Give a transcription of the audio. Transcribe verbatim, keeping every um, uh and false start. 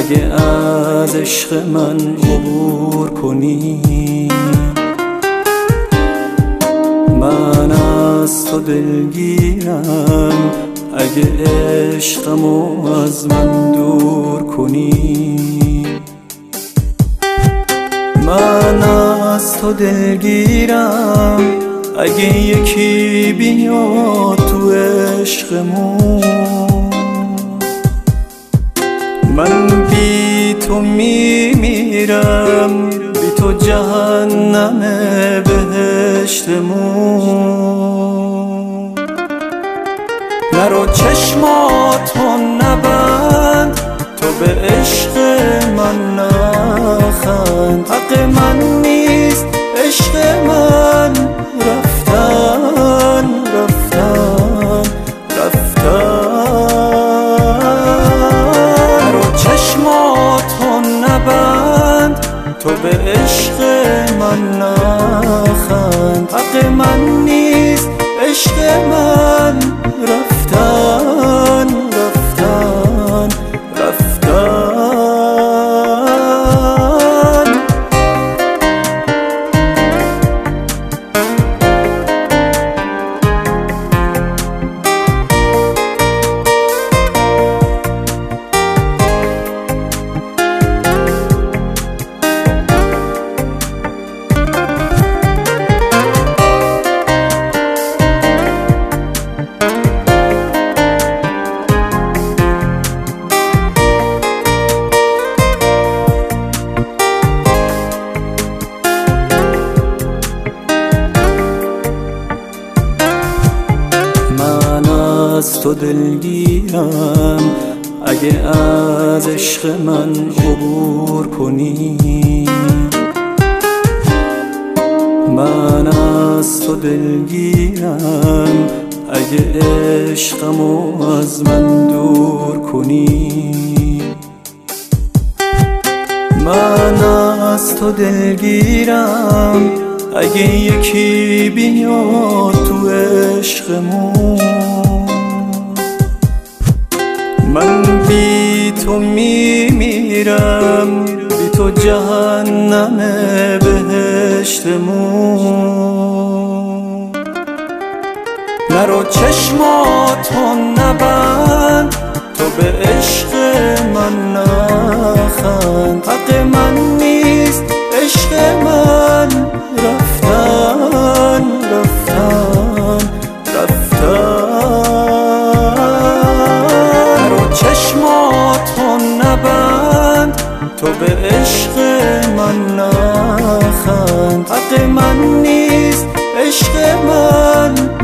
اگه از عشق من عبور کنی. من از تو دلگیرم اگه عشقمو از من دور کنی. من از تو دلگیرم اگه یکی بیاد تو عشقمون. من بی تو میمیرم، بی تو جهنم بهشتمون. نرو چشماتو نبند، تو به عشق من نخند. حق من نیست عشق من، رفتن رفتن رفتن. نرو چشماتو نبند، تو به عشق من نخند. حق من نیست عشق من، رفتن رفتن رفتن. از تو دلگیرم اگه از عشق من عبور کنی. من از تو دلگیرم اگه عشقمو از من دور کنی. من از تو دلگیرم اگه یکی بیاد تو عشقمون. من بی تو میمیرم، بی تو جهنم بهشتمون. نرو چشماتو نبند، تو به عشق من نخند. حق من نیست عشق من، رفتن رفتن رفتن. نرو چشماتو نبند، تو به عشق من نخند. حق من نیست عشق من،